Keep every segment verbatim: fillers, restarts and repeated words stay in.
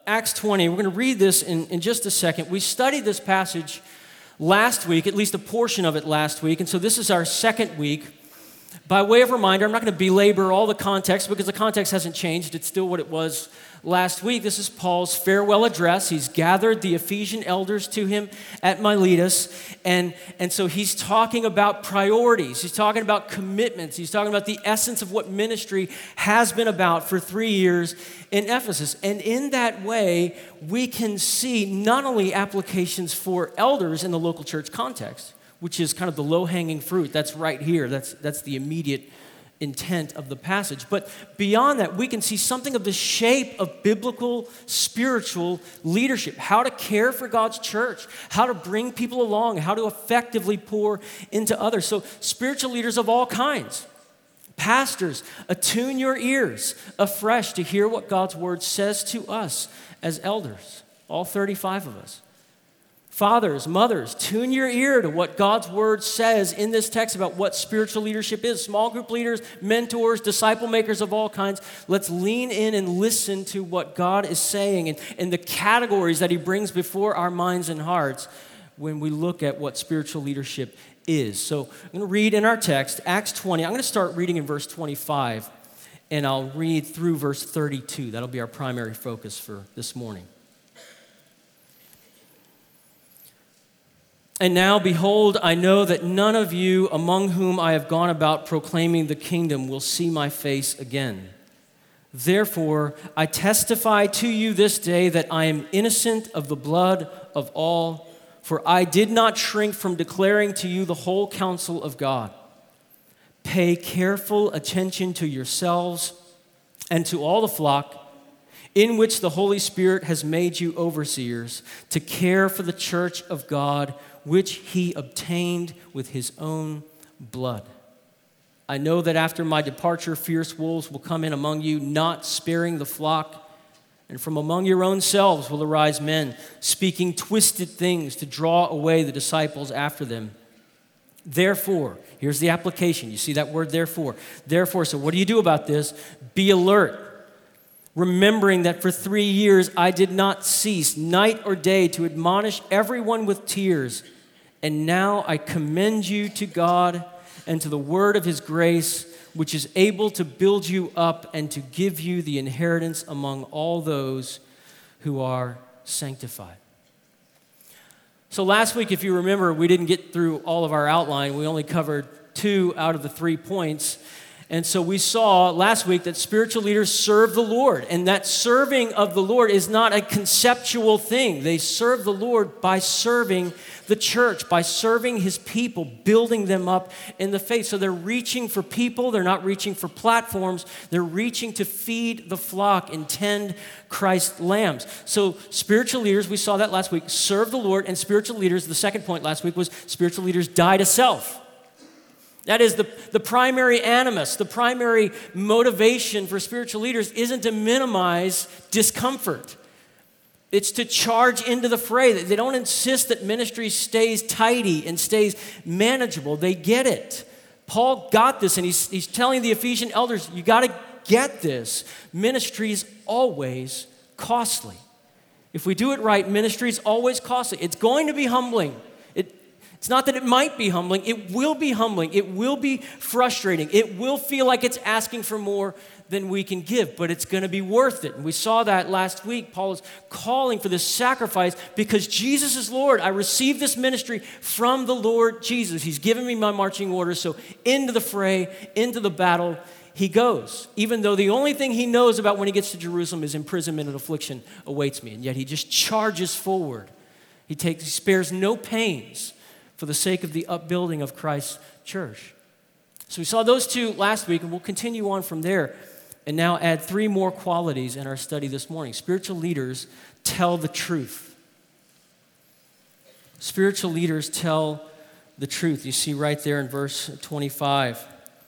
Acts twenty. We're going to read this in, in just a second. We studied this passage last week, at least a portion of it last week, and so this is our second week. By way of reminder, I'm not going to belabor all the context because the context hasn't changed. It's still what it was last week. This is Paul's farewell address. He's gathered the Ephesian elders to him at Miletus, and, and so he's talking about priorities. He's talking about commitments. He's talking about the essence of what ministry has been about for three years in Ephesus. And in that way, we can see not only applications for elders in the local church context, which is kind of the low-hanging fruit. That's right here. That's, that's the immediate intent of the passage. But beyond that, we can see something of the shape of biblical, spiritual leadership, how to care for God's church, how to bring people along, how to effectively pour into others. So spiritual leaders of all kinds, pastors, attune your ears afresh to hear what God's word says to us as elders, all thirty-five of us. Fathers, mothers, tune your ear to what God's word says in this text about what spiritual leadership is. Small group leaders, mentors, disciple makers of all kinds. Let's lean in and listen to what God is saying and, and the categories that he brings before our minds and hearts when we look at what spiritual leadership is. So I'm going to read in our text, Acts twenty. I'm going to start reading in verse twenty-five, and I'll read through verse thirty-two. That'll be our primary focus for this morning. And now, behold, I know that none of you among whom I have gone about proclaiming the kingdom will see my face again. Therefore, I testify to you this day that I am innocent of the blood of all, for I did not shrink from declaring to you the whole counsel of God. Pay careful attention to yourselves and to all the flock in which the Holy Spirit has made you overseers, to care for the church of God, which he obtained with his own blood. I know that after my departure, fierce wolves will come in among you, not sparing the flock. And from among your own selves will arise men, speaking twisted things to draw away the disciples after them. Therefore, here's the application. You see that word, therefore. Therefore, so what do you do about this? Be alert, remembering that for three years I did not cease, night or day, to admonish everyone with tears. And now I commend you to God and to the word of his grace, which is able to build you up and to give you the inheritance among all those who are sanctified. So last week, if you remember, we didn't get through all of our outline. We only covered two out of the three points. And so we saw last week that spiritual leaders serve the Lord, and that serving of the Lord is not a conceptual thing. They serve the Lord by serving the church, by serving his people, building them up in the faith. So they're reaching for people. They're not reaching for platforms. They're reaching to feed the flock and tend Christ's lambs. So spiritual leaders, we saw that last week, serve the Lord, and spiritual leaders, the second point last week was spiritual leaders die to self. That is, the, the primary animus, the primary motivation for spiritual leaders isn't to minimize discomfort. It's to charge into the fray. They don't insist that ministry stays tidy and stays manageable. They get it. Paul got this, and he's, he's telling the Ephesian elders, you got to get this. Ministry is always costly. If we do it right, ministry is always costly. It's going to be humbling. It's not that it might be humbling. It will be humbling. It will be frustrating. It will feel like it's asking for more than we can give, but it's going to be worth it. And we saw that last week. Paul is calling for this sacrifice because Jesus is Lord. I received this ministry from the Lord Jesus. He's given me my marching orders, so into the fray, into the battle, he goes. Even though the only thing he knows about when he gets to Jerusalem is imprisonment and affliction awaits me, and yet he just charges forward. He takes, he spares no pains for the sake of the upbuilding of Christ's church. So we saw those two last week, and we'll continue on from there and now add three more qualities in our study this morning. Spiritual leaders tell the truth. Spiritual leaders tell the truth. You see right there in verse twenty-five.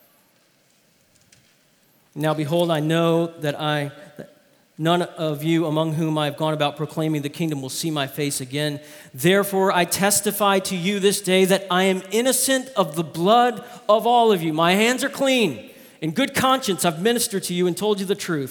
Now behold, I know that I... None of you among whom I have gone about proclaiming the kingdom will see my face again. Therefore, I testify to you this day that I am innocent of the blood of all of you. My hands are clean. In good conscience, I've ministered to you and told you the truth.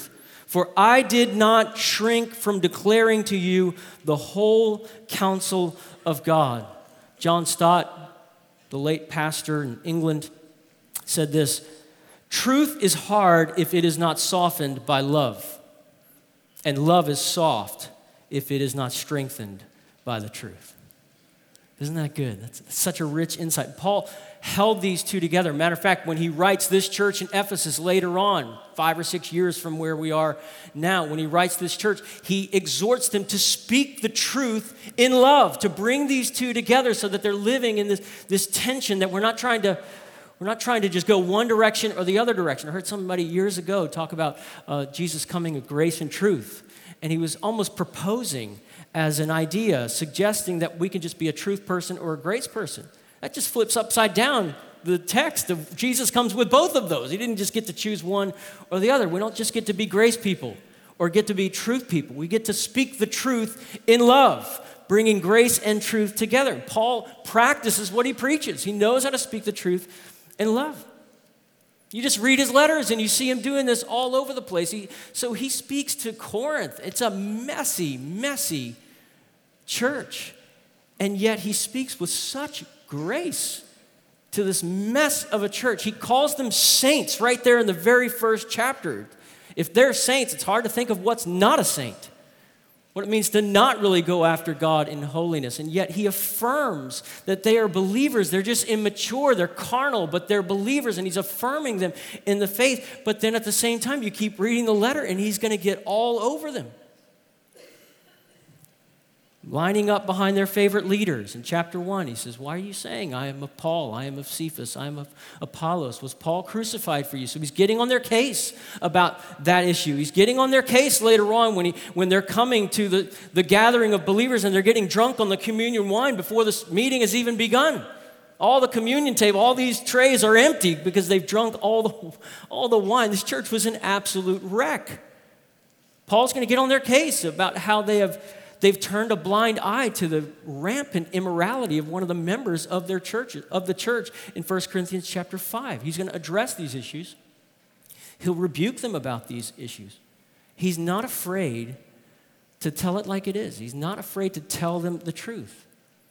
For I did not shrink from declaring to you the whole counsel of God. John Stott, the late pastor in England, said this: truth is hard if it is not softened by love, and love is soft if it is not strengthened by the truth. Isn't that good? That's, that's such a rich insight. Paul held these two together. Matter of fact, when he writes this church in Ephesus later on, five or six years from where we are now, when he writes this church, he exhorts them to speak the truth in love, to bring these two together so that they're living in this, this tension, that we're not trying to We're not trying to just go one direction or the other direction. I heard somebody years ago talk about uh, Jesus coming with grace and truth, and he was almost proposing as an idea, suggesting that we can just be a truth person or a grace person. That just flips upside down the text of Jesus comes with both of those. He didn't just get to choose one or the other. We don't just get to be grace people or get to be truth people. We get to speak the truth in love, bringing grace and truth together. Paul practices what he preaches. He knows how to speak the truth in love. You just read his letters and you see him doing this all over the place. He, so he speaks to Corinth. It's a messy, messy church. And yet he speaks with such grace to this mess of a church. He calls them saints right there in the very first chapter. If they're saints, it's hard to think of what's not a saint. What it means to not really go after God in holiness. And yet he affirms that they are believers. They're just immature. They're carnal, but they're believers. And he's affirming them in the faith. But then at the same time, you keep reading the letter and he's going to get all over them. Lining up behind their favorite leaders. In chapter one, he says, why are you saying, I am of Paul, I am of Cephas, I am of Apollos? Was Paul crucified for you? So he's getting on their case about that issue. He's getting on their case later on when, he, when they're coming to the, the gathering of believers and they're getting drunk on the communion wine before this meeting has even begun. All the communion table, all these trays are empty because they've drunk all the, all the wine. This church was an absolute wreck. Paul's going to get on their case about how they have They've turned a blind eye to the rampant immorality of one of the members of their church, of the church in First Corinthians chapter five. He's going to address these issues. He'll rebuke them about these issues. He's not afraid to tell it like it is. He's not afraid to tell them the truth.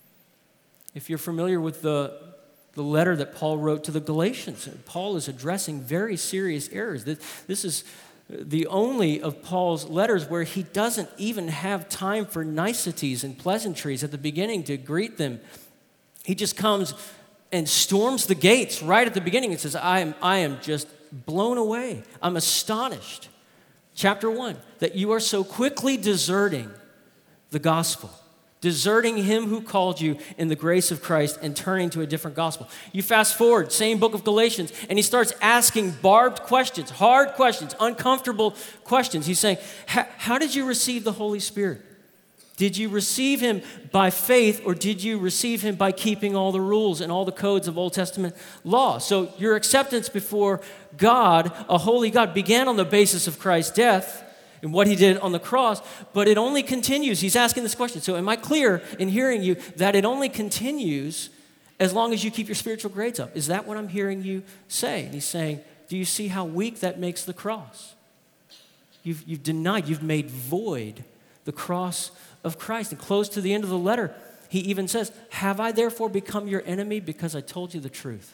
If you're familiar with the, the letter that Paul wrote to the Galatians, Paul is addressing very serious errors. This, this is the only of Paul's letters where he doesn't even have time for niceties and pleasantries at the beginning to greet them. He just comes and storms the gates right at the beginning and says, I am, I am just blown away. I'm astonished. Chapter one, that you are so quickly deserting the gospel, deserting him who called you in the grace of Christ and turning to a different gospel. You fast forward, same book of Galatians, and he starts asking barbed questions, hard questions, uncomfortable questions. He's saying, how did you receive the Holy Spirit? Did you receive him by faith, or did you receive him by keeping all the rules and all the codes of Old Testament law? So your acceptance before God, a holy God, began on the basis of Christ's death and what he did on the cross, but it only continues. He's asking this question. So am I clear in hearing you that it only continues as long as you keep your spiritual grades up? Is that what I'm hearing you say? And he's saying, do you see how weak that makes the cross? You've, you've denied, you've made void the cross of Christ. And close to the end of the letter, he even says, have I therefore become your enemy because I told you the truth?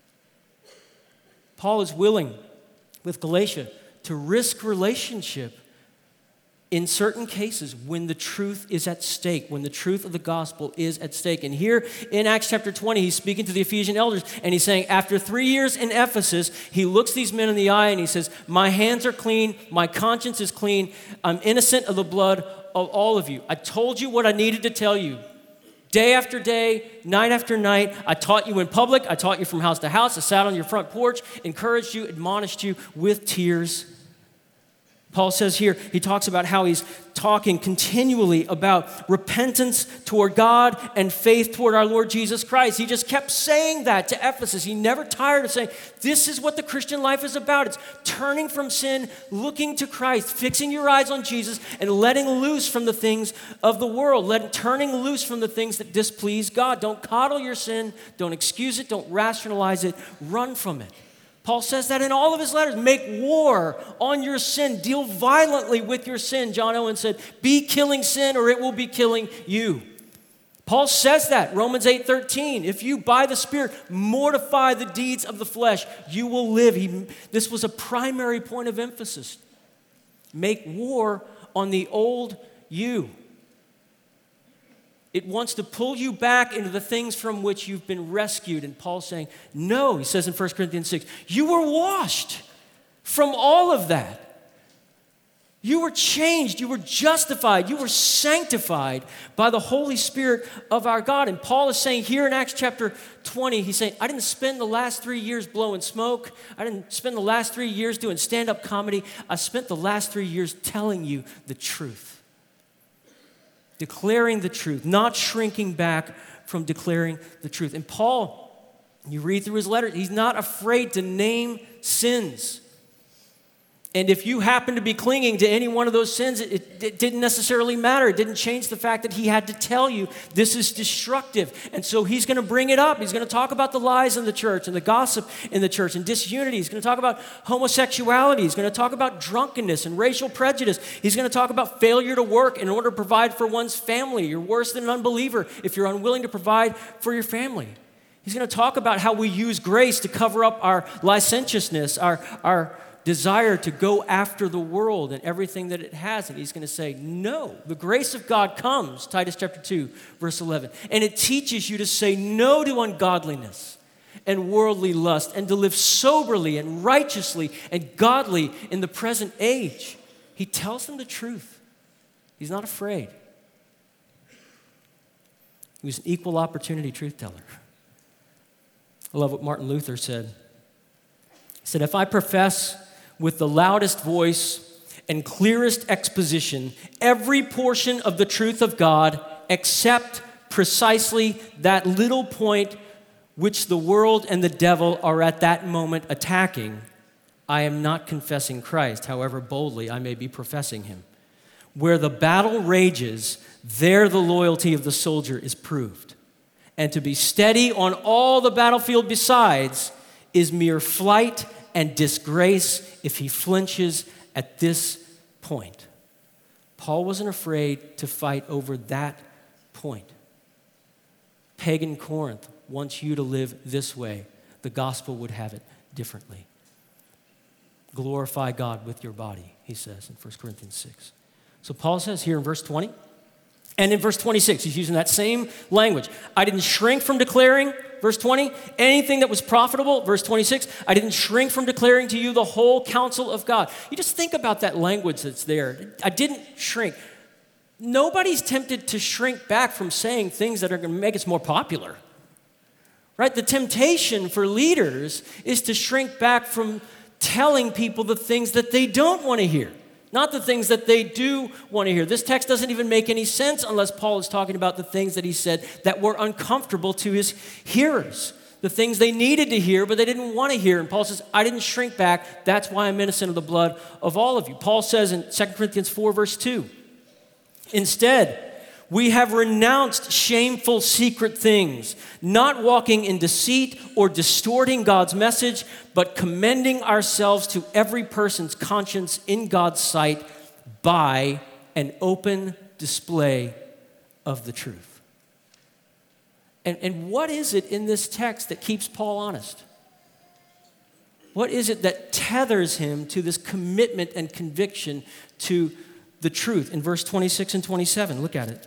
Paul is willing with Galatia to risk relationship in certain cases when the truth is at stake, when the truth of the gospel is at stake. And here in Acts chapter twenty, he's speaking to the Ephesian elders, and he's saying, after three years in Ephesus, he looks these men in the eye and he says, my hands are clean, my conscience is clean, I'm innocent of the blood of all of you. I told you what I needed to tell you. Day after day, night after night, I taught you in public, I taught you from house to house, I sat on your front porch, encouraged you, admonished you with tears. Paul says here, he talks about how he's talking continually about repentance toward God and faith toward our Lord Jesus Christ. He just kept saying that to Ephesus. He never tired of saying, this is what the Christian life is about. It's turning from sin, looking to Christ, fixing your eyes on Jesus, and letting loose from the things of the world, let, turning loose from the things that displease God. Don't coddle your sin. Don't excuse it. Don't rationalize it. Run from it. Paul says that in all of his letters. Make war on your sin. Deal violently with your sin. John Owen said, be killing sin or it will be killing you. Paul says that, Romans eight thirteen. If you, by the Spirit, mortify the deeds of the flesh, you will live. He, this was a primary point of emphasis. Make war on the old you. It wants to pull you back into the things from which you've been rescued. And Paul's saying, no, he says in First Corinthians six, you were washed from all of that. You were changed, you were justified, you were sanctified by the Holy Spirit of our God. And Paul is saying here in Acts chapter twenty, he's saying, I didn't spend the last three years blowing smoke. I didn't spend the last three years doing stand-up comedy. I spent the last three years telling you the truth. Declaring the truth, not shrinking back from declaring the truth. And Paul, you read through his letter, he's not afraid to name sins. And if you happen to be clinging to any one of those sins, it, it, it didn't necessarily matter. It didn't change the fact that he had to tell you this is destructive. And so he's going to bring it up. He's going to talk about the lies in the church and the gossip in the church and disunity. He's going to talk about homosexuality. He's going to talk about drunkenness and racial prejudice. He's going to talk about failure to work in order to provide for one's family. You're worse than an unbeliever if you're unwilling to provide for your family. He's going to talk about how we use grace to cover up our licentiousness, our our desire to go after the world and everything that it has. And he's going to say, no, the grace of God comes, Titus chapter two, verse eleven. And it teaches you to say no to ungodliness and worldly lust and to live soberly and righteously and godly in the present age. He tells them the truth. He's not afraid. He was an equal opportunity truth teller. I love what Martin Luther said. He said, if I profess with the loudest voice and clearest exposition every portion of the truth of God except precisely that little point which the world and the devil are at that moment attacking, I am not confessing Christ, however boldly I may be professing him. Where the battle rages, there the loyalty of the soldier is proved. And to be steady on all the battlefield besides is mere flight and disgrace if he flinches at this point. Paul wasn't afraid to fight over that point. Pagan Corinth wants you to live this way. The gospel would have it differently. Glorify God with your body, he says in First Corinthians six. So Paul says here in verse twenty, and in verse twenty-six, he's using that same language. I didn't shrink from declaring, verse twenty, anything that was profitable, verse twenty-six, I didn't shrink from declaring to you the whole counsel of God. You just think about that language that's there. I didn't shrink. Nobody's tempted to shrink back from saying things that are going to make us more popular. Right? The temptation for leaders is to shrink back from telling people the things that they don't want to hear. Not the things that they do want to hear. This text doesn't even make any sense unless Paul is talking about the things that he said that were uncomfortable to his hearers. The things they needed to hear, but they didn't want to hear. And Paul says, I didn't shrink back. That's why I'm innocent of the blood of all of you. Paul says in Second Corinthians four, verse two, instead, we have renounced shameful secret things, not walking in deceit or distorting God's message, but commending ourselves to every person's conscience in God's sight by an open display of the truth. And, and what is it in this text that keeps Paul honest? What is it that tethers him to this commitment and conviction to the truth? In verse twenty-six and twenty-seven, look at it.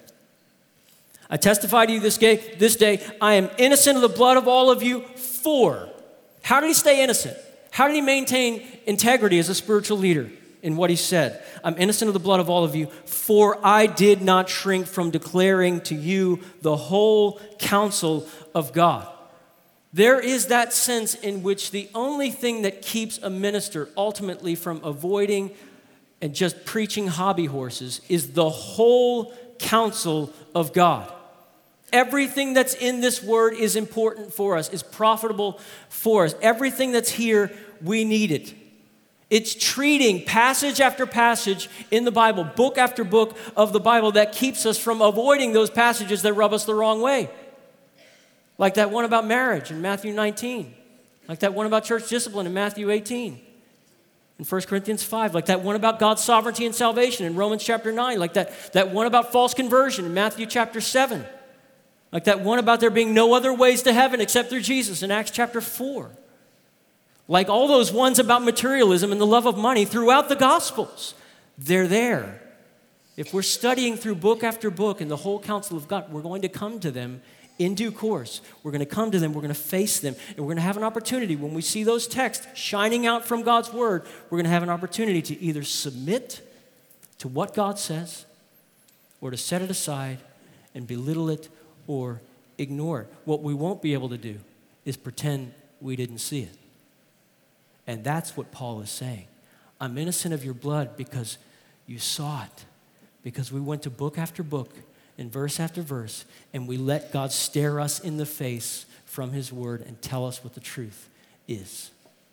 I testify to you this day, this day, I am innocent of the blood of all of you for. How did he stay innocent? How did he maintain integrity as a spiritual leader in what he said? I'm innocent of the blood of all of you, for I did not shrink from declaring to you the whole counsel of God. There is that sense in which the only thing that keeps a minister ultimately from avoiding and just preaching hobby horses is the whole counsel of God. Everything that's in this word is important for us, is profitable for us. Everything that's here, we need it. It's treating passage after passage in the Bible, book after book of the Bible that keeps us from avoiding those passages that rub us the wrong way. Like that one about marriage in Matthew nineteen. Like that one about church discipline in Matthew eighteen. In First Corinthians five, like that one about God's sovereignty and salvation in Romans chapter nine, like that, that one about false conversion in Matthew chapter seven, like that one about there being no other ways to heaven except through Jesus in Acts chapter four, like all those ones about materialism and the love of money throughout the Gospels. They're there. If we're studying through book after book in the whole counsel of God, we're going to come to them in due course. We're going to come to them, we're going to face them, and we're going to have an opportunity when we see those texts shining out from God's word, we're going to have an opportunity to either submit to what God says or to set it aside and belittle it or ignore it. What we won't be able to do is pretend we didn't see it. And that's what Paul is saying. I'm innocent of your blood because you saw it, because we went to book after book and verse after verse, and we let God stare us in the face from his word and tell us what the truth is.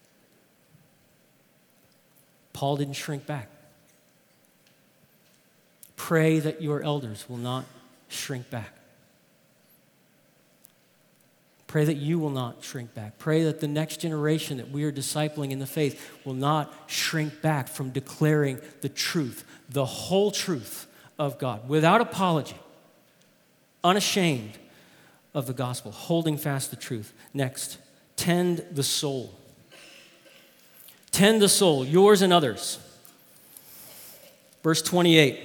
Paul didn't shrink back. Pray that your elders will not shrink back. Pray that you will not shrink back. Pray that the next generation that we are discipling in the faith will not shrink back from declaring the truth, the whole truth of God, without apology. Unashamed of the gospel, holding fast the truth. Next, tend the soul. Tend the soul, yours and others. Verse twenty-eight.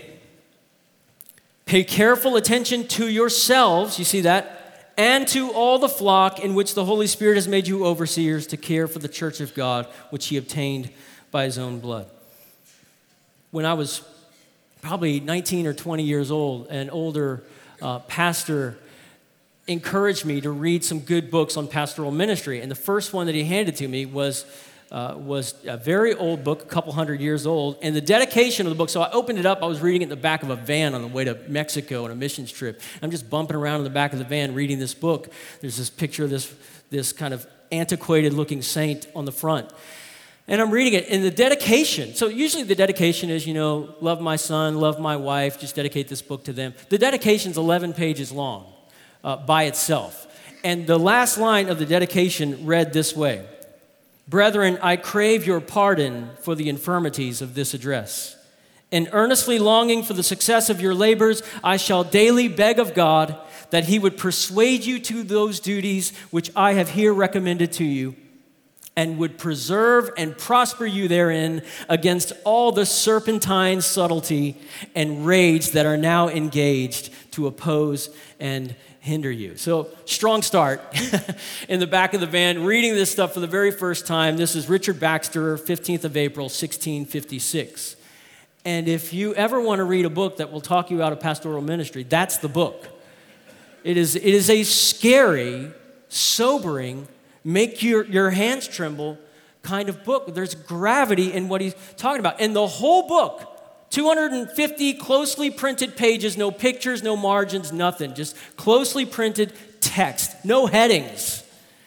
Pay careful attention to yourselves, you see that, and to all the flock in which the Holy Spirit has made you overseers to care for the church of God, which he obtained by his own blood. When I was probably nineteen or twenty years old, an older Uh, pastor encouraged me to read some good books on pastoral ministry. And the first one that he handed to me was, uh, was a very old book, a couple hundred years old. And the dedication of the book, so I opened it up, I was reading it in the back of a van on the way to Mexico on a missions trip. I'm just bumping around in the back of the van reading this book. There's this picture of this, this kind of antiquated looking saint on the front. And I'm reading it, and the dedication, so usually the dedication is, you know, love my son, love my wife, just dedicate this book to them. The dedication's eleven pages long uh, by itself. And the last line of the dedication read this way: Brethren, I crave your pardon for the infirmities of this address. And earnestly longing for the success of your labors, I shall daily beg of God that he would persuade you to those duties which I have here recommended to you, and would preserve and prosper you therein against all the serpentine subtlety and rage that are now engaged to oppose and hinder you. So, strong start in the back of the van, reading this stuff for the very first time. This is Richard Baxter, fifteenth of April, sixteen fifty-six. And if you ever want to read a book that will talk you out of pastoral ministry, that's the book. It is, it is a scary, sobering, make your, your hands tremble kind of book. There's gravity in what he's talking about. And the whole book, two hundred fifty closely printed pages, no pictures, no margins, nothing, just closely printed text, no headings,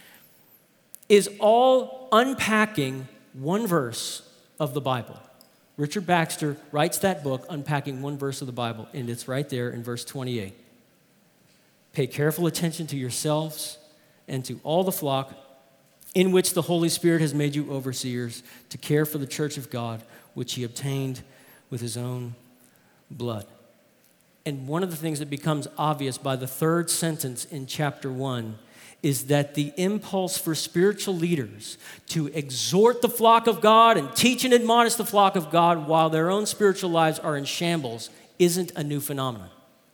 is all unpacking one verse of the Bible. Richard Baxter writes that book unpacking one verse of the Bible, and it's right there in verse twenty-eight. Pay careful attention to yourselves and to all the flock in which the Holy Spirit has made you overseers to care for the church of God, which he obtained with his own blood. And one of the things that becomes obvious by the third sentence in chapter one is that the impulse for spiritual leaders to exhort the flock of God and teach and admonish the flock of God while their own spiritual lives are in shambles isn't a new phenomenon.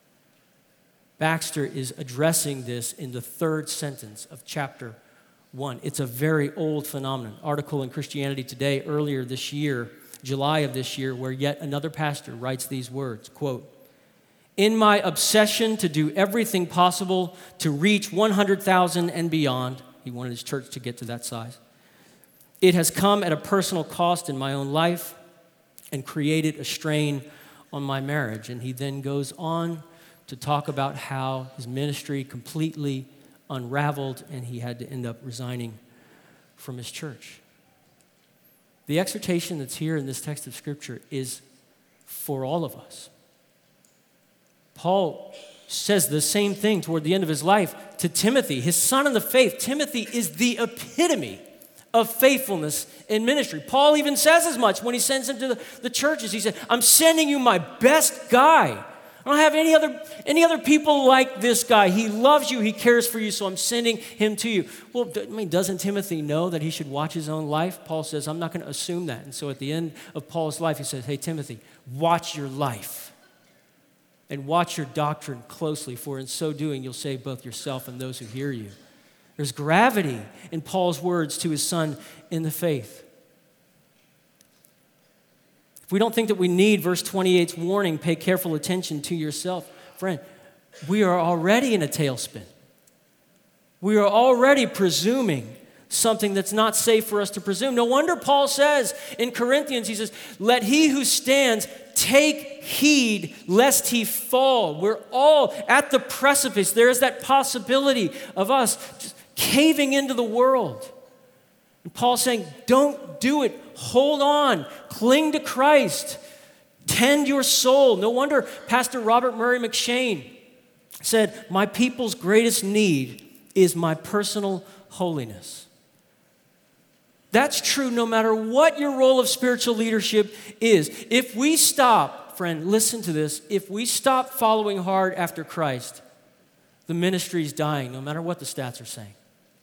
Baxter is addressing this in the third sentence of chapter one. It's a very old phenomenon. Article in Christianity Today earlier this year, July of this year, where yet another pastor writes these words, quote, "In my obsession to do everything possible to reach one hundred thousand and beyond," he wanted his church to get to that size, "it has come at a personal cost in my own life and created a strain on my marriage." And he then goes on to talk about how his ministry completely unraveled and he had to end up resigning from his church. The exhortation that's here in this text of Scripture is for all of us. Paul says the same thing toward the end of his life to Timothy, his son in the faith. Timothy is the epitome of faithfulness in ministry. Paul even says as much when he sends him to the, the churches. He said, I'm sending you my best guy. I don't have any other, any other people like this guy. He loves you. He cares for you, so I'm sending him to you. Well, I mean, doesn't Timothy know that he should watch his own life? Paul says, I'm not going to assume that. And so at the end of Paul's life, he says, hey, Timothy, watch your life and watch your doctrine closely, for in so doing, you'll save both yourself and those who hear you. There's gravity in Paul's words to his son in the faith. If we don't think that we need verse twenty-eight's warning, pay careful attention to yourself, friend, we are already in a tailspin. We are already presuming something that's not safe for us to presume. No wonder Paul says in Corinthians, he says, let he who stands take heed lest he fall. We're all at the precipice. There is that possibility of us just caving into the world. And Paul's saying, don't do it. Hold on. Cling to Christ. Tend your soul. No wonder Pastor Robert Murray McShane said, my people's greatest need is my personal holiness. That's true no matter what your role of spiritual leadership is. If we stop, friend, listen to this, if we stop following hard after Christ, the ministry is dying, no matter what the stats are saying.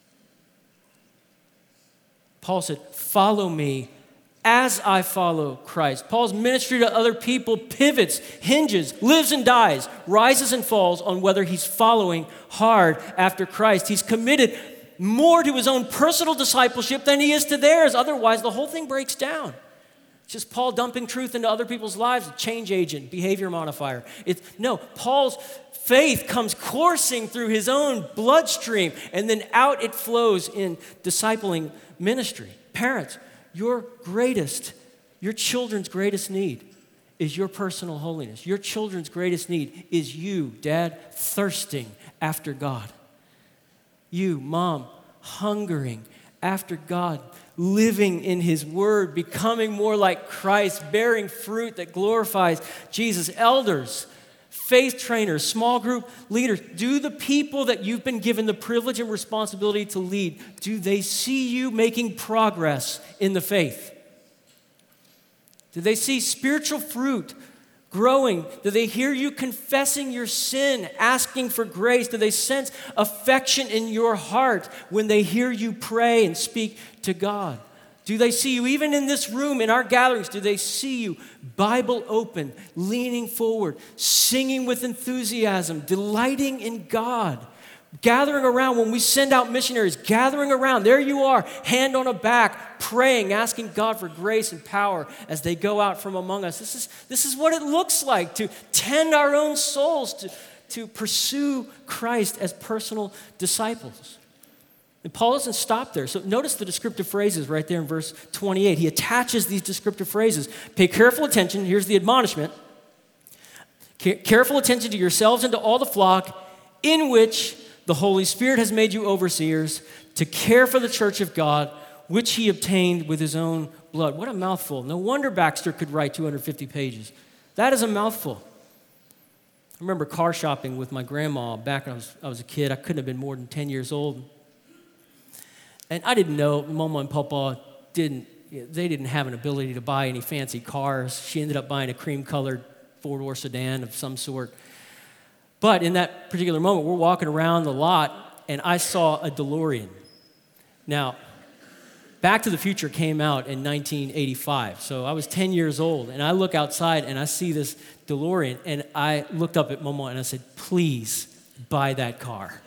Paul said, follow me as I follow Christ. Paul's ministry to other people pivots, hinges, lives and dies, rises and falls on whether he's following hard after Christ. He's committed more to his own personal discipleship than he is to theirs. Otherwise, the whole thing breaks down. It's just Paul dumping truth into other people's lives, a change agent, behavior modifier. It's, no, Paul's faith comes coursing through his own bloodstream, and then out it flows in discipling ministry. Parents, your greatest, your children's greatest need is your personal holiness. Your children's greatest need is you, Dad, thirsting after God. You, Mom, hungering after God, living in His Word, becoming more like Christ, bearing fruit that glorifies Jesus. Elders, faith trainers, small group leaders, do the people that you've been given the privilege and responsibility to lead, do they see you making progress in the faith? Do they see spiritual fruit growing? Do they hear you confessing your sin, asking for grace? Do they sense affection in your heart when they hear you pray and speak to God? Do they see you, even in this room, in our gatherings, do they see you Bible open, leaning forward, singing with enthusiasm, delighting in God, gathering around when we send out missionaries, gathering around, there you are, hand on a back, praying, asking God for grace and power as they go out from among us. This is, this is what it looks like to tend our own souls, to, to pursue Christ as personal disciples. And Paul doesn't stop there. So notice the descriptive phrases right there in verse twenty-eight. He attaches these descriptive phrases. Pay careful attention. Here's the admonishment. Careful attention to yourselves and to all the flock in which the Holy Spirit has made you overseers to care for the church of God, which he obtained with his own blood. What a mouthful. No wonder Baxter could write two hundred fifty pages. That is a mouthful. I remember car shopping with my grandma back when I was, I was a kid. I couldn't have been more than ten years old. And I didn't know, Mama and Papa didn't, they didn't have an ability to buy any fancy cars. She ended up buying a cream-colored four-door sedan of some sort. But in that particular moment, we're walking around the lot, and I saw a DeLorean. Now, Back to the Future came out in nineteen eighty-five, so I was ten years old, and I look outside, and I see this DeLorean, and I looked up at Mama, and I said, please buy that car.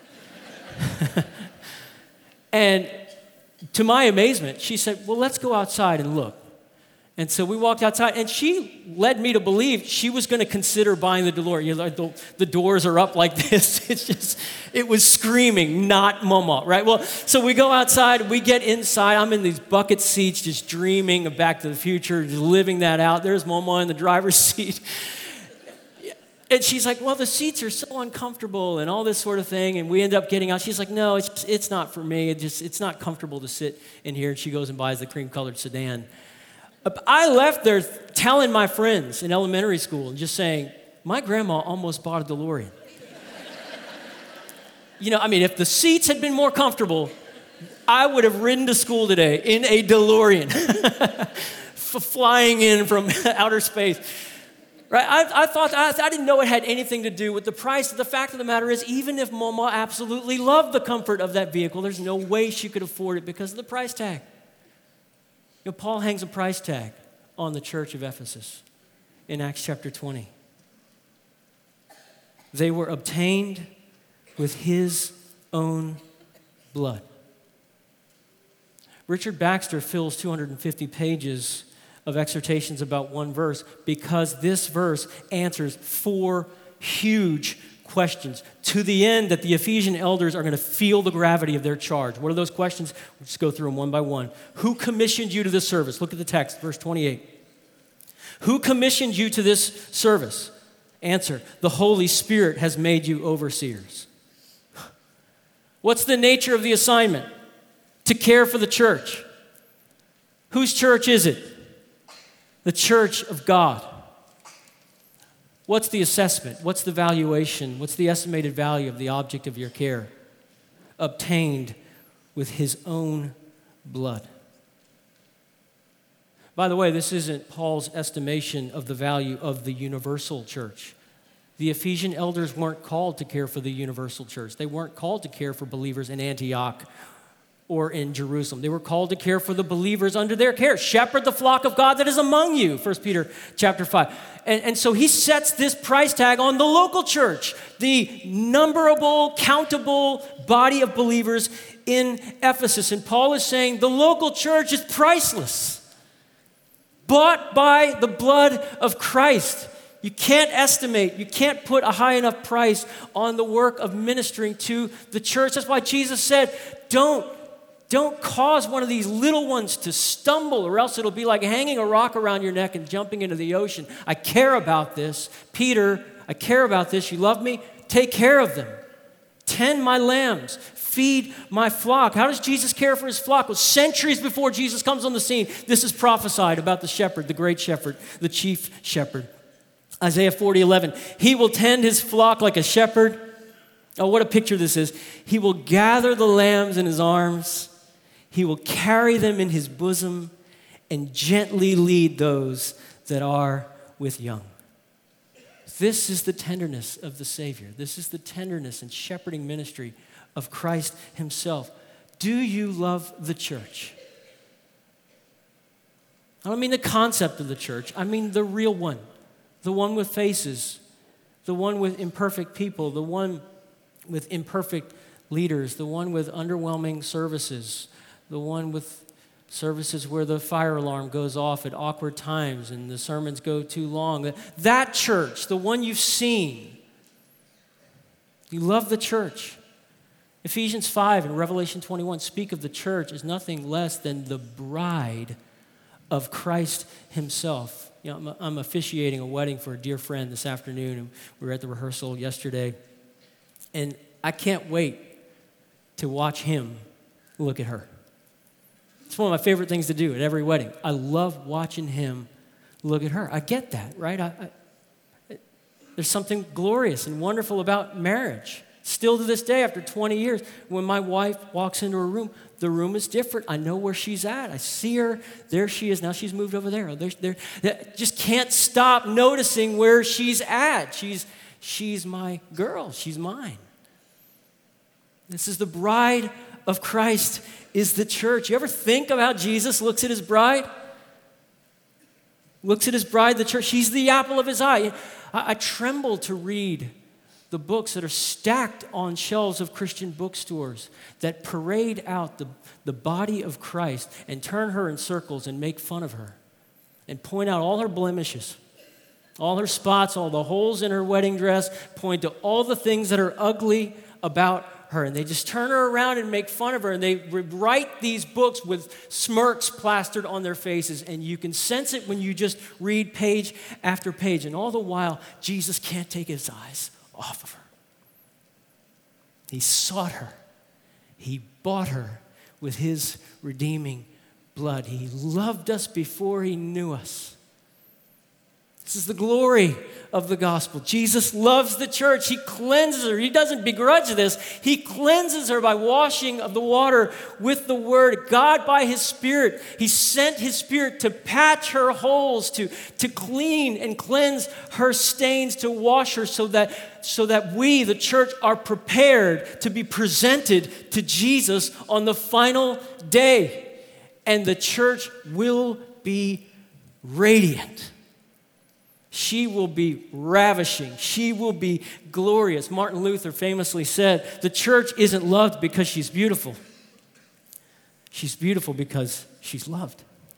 And to my amazement, she said, well, let's go outside and look. And so we walked outside, and she led me to believe she was going to consider buying the DeLorean. You know, the, the doors are up like this. It's just, it was screaming, not Mama, right? Well, so we go outside, we get inside. I'm in these bucket seats just dreaming of Back to the Future, just living that out. There's Mama in the driver's seat. And she's like, well, the seats are so uncomfortable and all this sort of thing. And we end up getting out. She's like, no, it's it's not for me. It just it's not comfortable to sit in here. And she goes and buys the cream-colored sedan. I left there telling my friends in elementary school and just saying, my grandma almost bought a DeLorean. You know, I mean, if the seats had been more comfortable, I would have ridden to school today in a DeLorean, flying in from outer space. Right? I, I thought, I, I didn't know it had anything to do with the price. The fact of the matter is, even if Mama absolutely loved the comfort of that vehicle, there's no way she could afford it because of the price tag. You know, Paul hangs a price tag on the church of Ephesus in Acts chapter twenty. They were obtained with his own blood. Richard Baxter fills two hundred fifty pages of exhortations about one verse because this verse answers four huge questions to the end that the Ephesian elders are going to feel the gravity of their charge. What are those questions? We'll just go through them one by one. Who commissioned you to this service? Look at the text, verse twenty-eight. Who commissioned you to this service? Answer, the Holy Spirit has made you overseers. What's the nature of the assignment? To care for the church. Whose church is it? The church of God. What's the assessment? What's the valuation? What's the estimated value of the object of your care? Obtained with his own blood. By the way, this isn't Paul's estimation of the value of the universal church. The Ephesian elders weren't called to care for the universal church. They weren't called to care for believers in Antioch or in Jerusalem. They were called to care for the believers under their care. Shepherd the flock of God that is among you, First Peter chapter five. And, and so he sets this price tag on the local church, the numberable, countable body of believers in Ephesus. And Paul is saying the local church is priceless, bought by the blood of Christ. You can't estimate, you can't put a high enough price on the work of ministering to the church. That's why Jesus said, don't, don't cause one of these little ones to stumble, or else it'll be like hanging a rock around your neck and jumping into the ocean. I care about this. Peter, I care about this. You love me? Take care of them. Tend my lambs. Feed my flock. How does Jesus care for his flock? Well, centuries before Jesus comes on the scene, this is prophesied about the shepherd, the great shepherd, the chief shepherd. Isaiah forty eleven, he will tend his flock like a shepherd. Oh, what a picture this is. He will gather the lambs in his arms. He will carry them in his bosom and gently lead those that are with young. This is the tenderness of the Savior. This is the tenderness and shepherding ministry of Christ himself. Do you love the church? I don't mean the concept of the church. I mean the real one. The one with faces. The one with imperfect people. The one with imperfect leaders. The one with underwhelming services. The one with services where the fire alarm goes off at awkward times and the sermons go too long. That church, the one you've seen. You love the church. Ephesians five and Revelation twenty-one speak of the church as nothing less than the bride of Christ himself. You know, I'm, I'm officiating a wedding for a dear friend this afternoon, and we were at the rehearsal yesterday, and I can't wait to watch him look at her. It's one of my favorite things to do at every wedding. I love watching him look at her. I get that, right? I, I, there's something glorious and wonderful about marriage. Still to this day, after twenty years, when my wife walks into a room, the room is different. I know where she's at. I see her. There she is. Now she's moved over there. There, there. Just can't stop noticing where she's at. She's, she's my girl. She's mine. This is the bride of Christ is the church. You ever think of how Jesus looks at his bride? Looks at his bride, the church. She's the apple of his eye. I, I tremble to read the books that are stacked on shelves of Christian bookstores that parade out the, the body of Christ and turn her in circles and make fun of her and point out all her blemishes, all her spots, all the holes in her wedding dress, point to all the things that are ugly about her. And they just turn her around and make fun of her. And they write these books with smirks plastered on their faces. And you can sense it when you just read page after page. And all the while, Jesus can't take his eyes off of her. He sought her. He bought her with his redeeming blood. He loved us before he knew us. This is the glory of the gospel. Jesus loves the church. He cleanses her. He doesn't begrudge this. He cleanses her by washing of the water with the word. God, by his Spirit, he sent his Spirit to patch her holes, to, to clean and cleanse her stains, to wash her so that, so that we, the church, are prepared to be presented to Jesus on the final day. And the church will be radiant. She will be ravishing. She will be glorious. Martin Luther famously said, the church isn't loved because she's beautiful. She's beautiful because she's loved.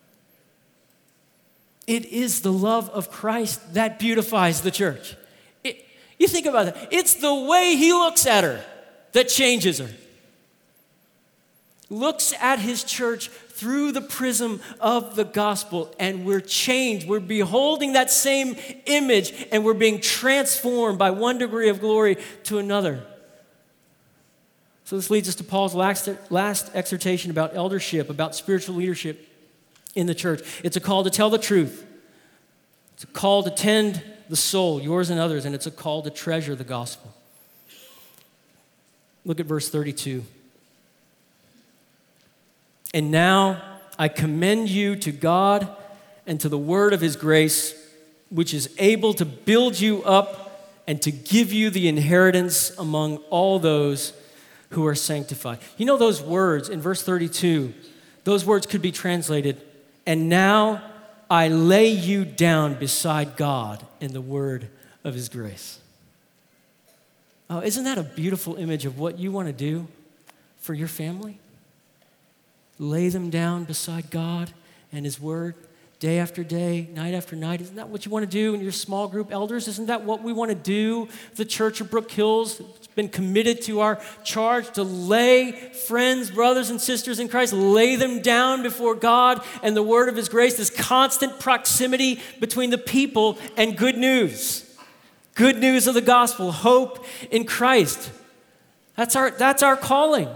It is the love of Christ that beautifies the church. It, you think about it. It's the way he looks at her that changes her. Looks at his church through the prism of the gospel, and we're changed. We're beholding that same image, and we're being transformed by one degree of glory to another. So this leads us to Paul's last, last exhortation about eldership, about spiritual leadership in the church. It's a call to tell the truth. It's a call to tend the soul, yours and others, and it's a call to treasure the gospel. Look at verse thirty-two. And now I commend you to God and to the word of his grace, which is able to build you up and to give you the inheritance among all those who are sanctified. You know those words in verse thirty-two, those words could be translated, and now I lay you down beside God in the word of his grace. Oh, isn't that a beautiful image of what you want to do for your family? Lay them down beside God and his word day after day, night after night. Isn't that what you want to do in your small group elders? Isn't that what we want to do? The Church of Brook Hills has been committed to our charge to lay friends, brothers and sisters in Christ, lay them down before God and the word of his grace, this constant proximity between the people and good news. Good news of the gospel, hope in Christ. That's our, that's our calling.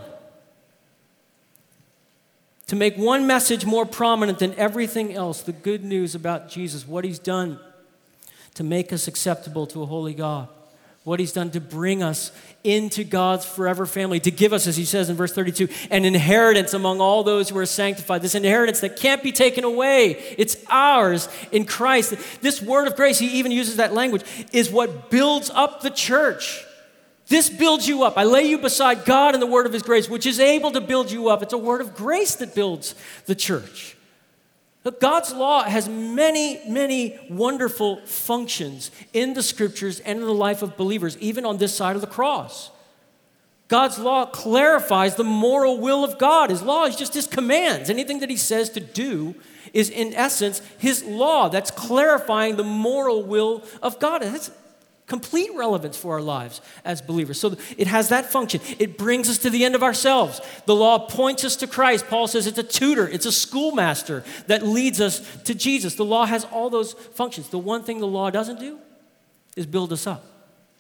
To make one message more prominent than everything else, the good news about Jesus, what he's done to make us acceptable to a holy God, what he's done to bring us into God's forever family, to give us, as he says in verse thirty-two, an inheritance among all those who are sanctified, this inheritance that can't be taken away. It's ours in Christ. This word of grace, he even uses that language, is what builds up the church. This builds you up. I lay you beside God and the word of his grace, which is able to build you up. It's a word of grace that builds the church. Look, God's law has many, many wonderful functions in the scriptures and in the life of believers, even on this side of the cross. God's law clarifies the moral will of God. His law is just his commands. Anything that he says to do is, in essence, his law. That's clarifying the moral will of God. And that's complete relevance for our lives as believers. So it has that function. It brings us to the end of ourselves. The law points us to Christ. Paul says it's a tutor, it's a schoolmaster that leads us to Jesus. The law has all those functions. The one thing the law doesn't do is build us up.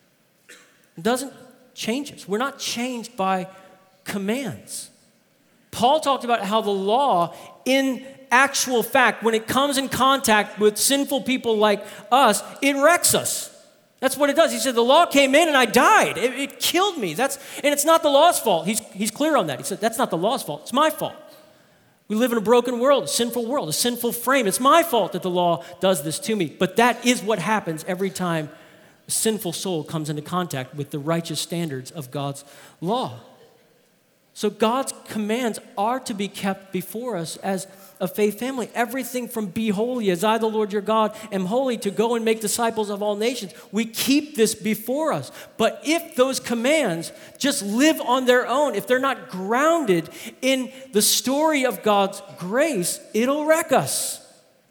It doesn't change us. We're not changed by commands. Paul talked about how the law, in actual fact, when it comes in contact with sinful people like us, it wrecks us. That's what it does. He said, the law came in and I died. It, it killed me. That's, and it's not the law's fault. He's, he's clear on that. He said, that's not the law's fault. It's my fault. We live in a broken world, a sinful world, a sinful frame. It's my fault that the law does this to me. But that is what happens every time a sinful soul comes into contact with the righteous standards of God's law. So God's commands are to be kept before us as a faith family. Everything from be holy as I, the Lord your God, am holy, to go and make disciples of all nations. We keep this before us. But if those commands just live on their own, if they're not grounded in the story of God's grace, it'll wreck us.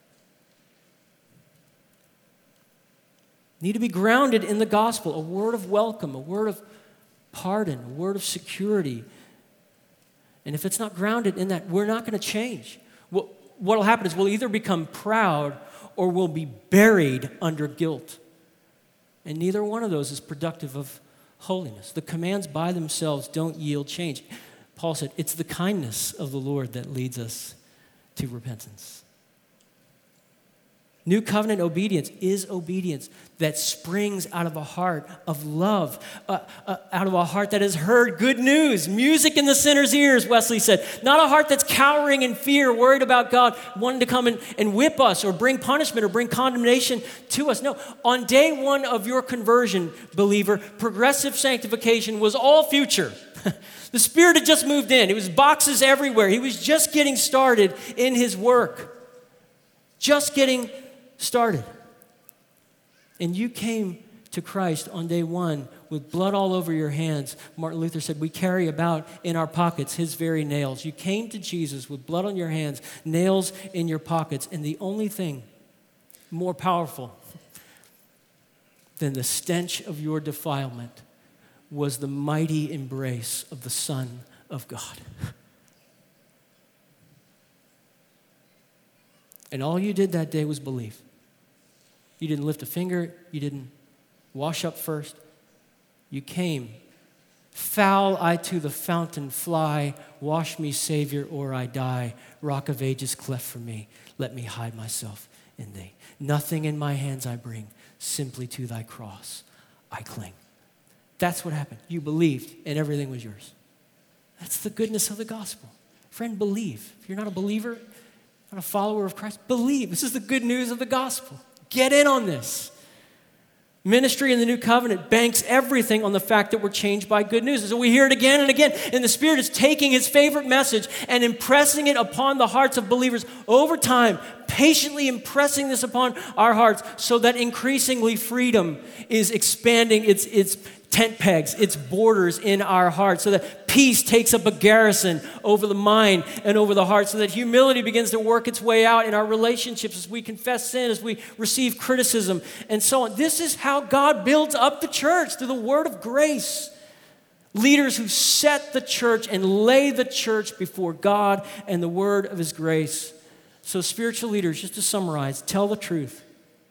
Need to be grounded in the gospel, a word of welcome, a word of pardon, a word of security. And if it's not grounded in that, we're not going to change. What will happen is we'll either become proud or we'll be buried under guilt. And neither one of those is productive of holiness. The commands by themselves don't yield change. Paul said, it's the kindness of the Lord that leads us to repentance. New covenant obedience is obedience that springs out of a heart of love, uh, uh, out of a heart that has heard good news, music in the sinner's ears, Wesley said. Not a heart that's cowering in fear, worried about God, wanting to come and, and whip us or bring punishment or bring condemnation to us. No, on day one of your conversion, believer, progressive sanctification was all future. The Spirit had just moved in. It was boxes everywhere. He was just getting started in his work. Just getting started. And you came to Christ on day one with blood all over your hands. Martin Luther said, we carry about in our pockets his very nails. You came to Jesus with blood on your hands, nails in your pockets, and the only thing more powerful than the stench of your defilement was the mighty embrace of the Son of God. And all you did that day was believe. You didn't lift a finger. You didn't wash up first. You came. Foul I to the fountain fly. Wash me, Savior, or I die. Rock of ages cleft for me. Let me hide myself in thee. Nothing in my hands I bring. Simply to thy cross I cling. That's what happened. You believed, and everything was yours. That's the goodness of the gospel. Friend, believe. If you're not a believer, not a follower of Christ, believe. This is the good news of the gospel. Get in on this. Ministry in the new covenant banks everything on the fact that we're changed by good news. And so we hear it again and again. And the Spirit is taking his favorite message and impressing it upon the hearts of believers over time, patiently impressing this upon our hearts so that increasingly freedom is expanding its, its tent pegs, its borders in our hearts, so that peace takes up a garrison over the mind and over the heart, so that humility begins to work its way out in our relationships as we confess sin, as we receive criticism, and so on. This is how God builds up the church, through the word of grace. Leaders who set the church and lay the church before God and the word of his grace. So spiritual leaders, just to summarize, tell the truth.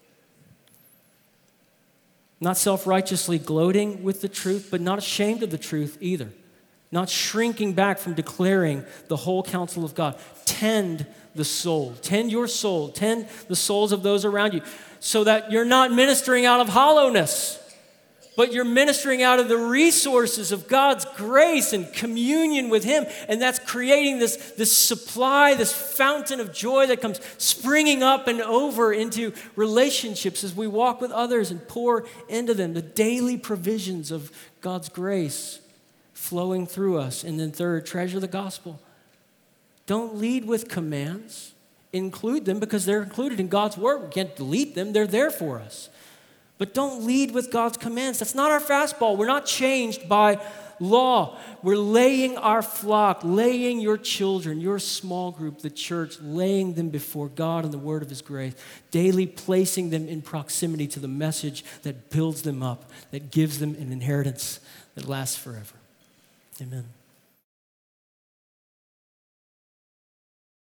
Not self-righteously gloating with the truth, but not ashamed of the truth either. Not shrinking back from declaring the whole counsel of God. Tend the soul. Tend your soul. Tend the souls of those around you, so that you're not ministering out of hollowness, but you're ministering out of the resources of God's grace and communion with him. And that's creating this, this supply, this fountain of joy that comes springing up and over into relationships as we walk with others and pour into them the daily provisions of God's grace flowing through us. And then third, treasure the gospel. Don't lead with commands. Include them because they're included in God's word. We can't delete them. They're there for us. But don't lead with God's commands. That's not our fastball. We're not changed by law. We're laying our flock, laying your children, your small group, the church, laying them before God and the word of his grace, daily placing them in proximity to the message that builds them up, that gives them an inheritance that lasts forever. Amen.